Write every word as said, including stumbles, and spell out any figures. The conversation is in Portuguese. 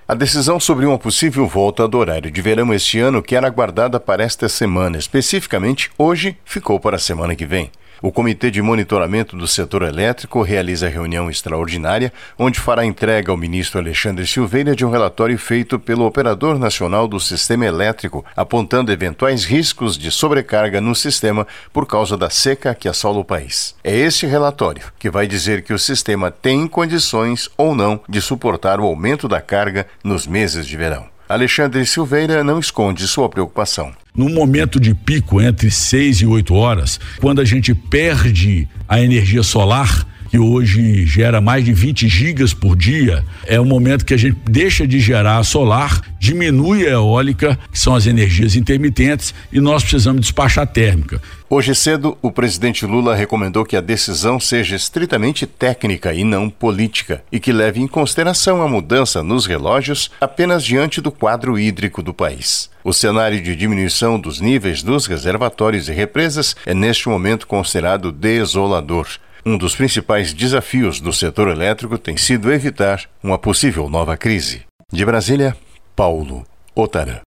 A decisão sobre uma possível volta do horário de verão este ano, que era aguardada para esta semana, especificamente hoje, ficou para a semana que vem. O Comitê de Monitoramento do Setor Elétrico realiza reunião extraordinária, onde fará entrega ao ministro Alexandre Silveira de um relatório feito pelo Operador Nacional do Sistema Elétrico, apontando eventuais riscos de sobrecarga no sistema por causa da seca que assola o país. É este relatório que vai dizer que o sistema tem condições ou não de suportar o aumento da carga nos meses de verão. Alexandre Silveira não esconde sua preocupação. No momento de pico, entre seis e oito horas, quando a gente perde a energia solar, que hoje gera mais de vinte gigas por dia, é o momento que a gente deixa de gerar a solar, diminui a eólica, que são as energias intermitentes, e nós precisamos despachar a térmica. Hoje cedo, o presidente Lula recomendou que a decisão seja estritamente técnica e não política, e que leve em consideração a mudança nos relógios apenas diante do quadro hídrico do país. O cenário de diminuição dos níveis dos reservatórios e represas é neste momento considerado desolador. Um dos principais desafios do setor elétrico tem sido evitar uma possível nova crise. De Brasília, Paulo Otarã.